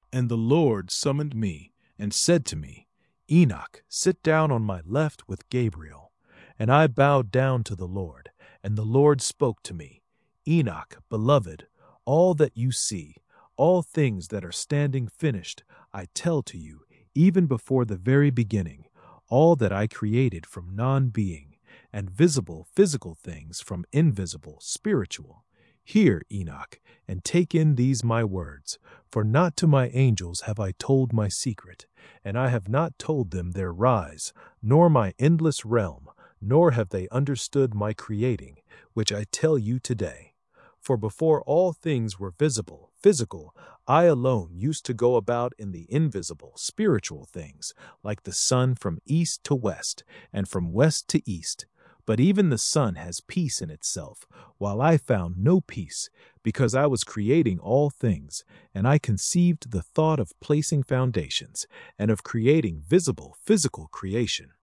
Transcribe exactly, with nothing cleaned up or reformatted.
And the Lord summoned me and said to me, Enoch, sit down on my left with Gabriel. And I bowed down to the Lord, and the Lord spoke to me, Enoch, beloved, all that you see, all things that are standing finished, I tell to you, even before the very beginning, all that I created from non-being, and visible physical things from invisible spiritual. Hear, Enoch, and take in these my words, for not to my angels have I told my secret, and I have not told them their rise, nor my endless realm, nor have they understood my creating, which I tell you today. For before all things were visible, physical, I alone used to go about in the invisible, spiritual things, like the sun from east to west, and from west to east. But even the sun has peace in itself, while I found no peace, because I was creating all things, and I conceived the thought of placing foundations, and of creating visible, physical creation.